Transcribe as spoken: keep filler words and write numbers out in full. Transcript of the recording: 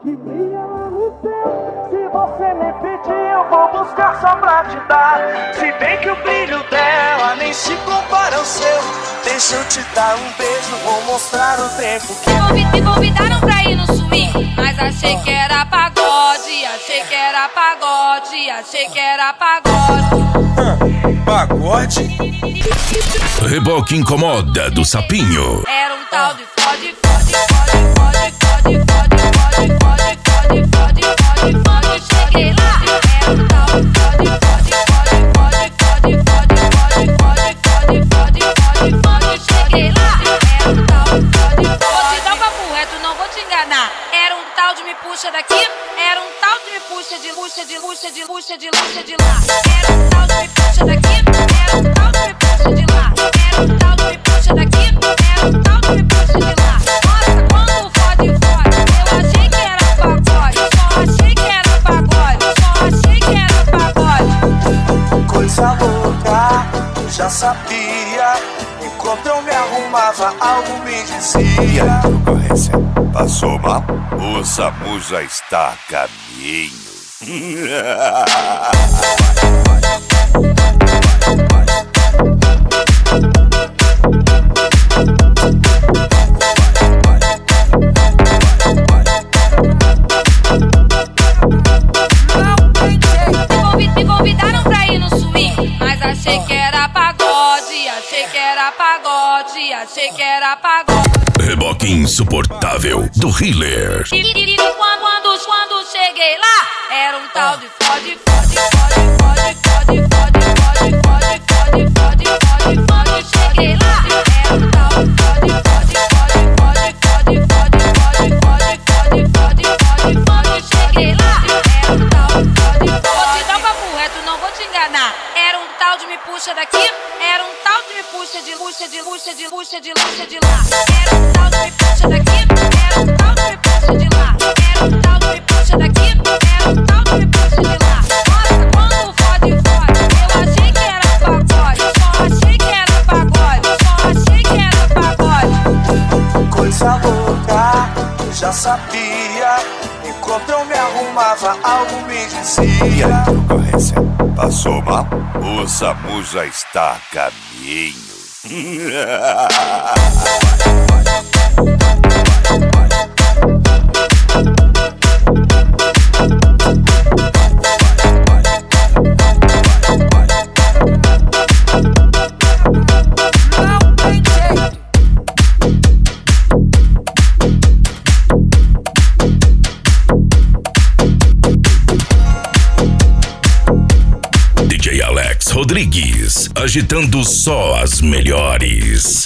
que brilha lá no céu. Se você me pedir, eu vou buscar só pra te dar. Se bem que o brilho dela nem se compara ao seu. Deixa eu te dar um beijo, vou mostrar o tempo que... Me, convid me convidaram pra ir no swing, mas achei que era pagode. Achei que era pagode, achei que era pagode. Hum, pagode? Reboque Incomoda do Sapinho. Era um tal de fode, fode, fode, fode, fode, fode, fode, fode, fode, fode, fode, fode, cheguei lá. Era um tal de fode, fode, fode, fode, fode, fode, fode, fode, fode, fode, fode, cheguei lá. Era um tal de fode, vou te dar um papo reto, não vou te enganar. Era um tal de me puxa daqui, era um tal de me puxa de puxa de puxa de puxa de puxa de lá. Era um tal de me puxa daqui, era um tal de me puxa de lá. Era um tal de me puxa daqui, era um tal de me puxa de lá. Nossa, quando fode, fode, eu achei que era pagode. Só achei que era pagode, só achei que era pagode. Coisa louca, eu já sabia. Enquanto eu me arrumava, algo me E dizia. aí, concorrência? Passou mal? O SAMU já está a caminho. Me convidaram pra ir no swing, mas achei que era pagode. Achei que era pagode, achei que era pagode. Reboque Insuportável do Healer. E, e, e quando, quando, quando cheguei lá, era um tal de fode, fode, fode, fode, fode, fode, fode, fode, fode, fode, fode, fode, cheguei lá. Era um tal de fode, fode, fode, fode, fode, fode, fode, fode, fode, fode, fode, cheguei lá. Era um tal de fode, vou te dar um papo reto, não vou te enganar. Era um tal de me puxa daqui, era um tal de me puxa de puxa de puxa de puxa de puxa de lá. Era um tal de me puxa daqui, era um tal de me puxa de lá. Era um tal de me puxa daqui, era um tal de me puxa de lá. Nossa, quando fode, fode, eu achei que era pagode. Só achei que era pagode, só achei que era pagode. Coisa louca, eu já sabia. Enquanto eu me arrumava, algo me E aí, dizia. concorrência? Passou mal? O SAMU já está a caminho. D J Alex Rodrigues, agitando só as melhores.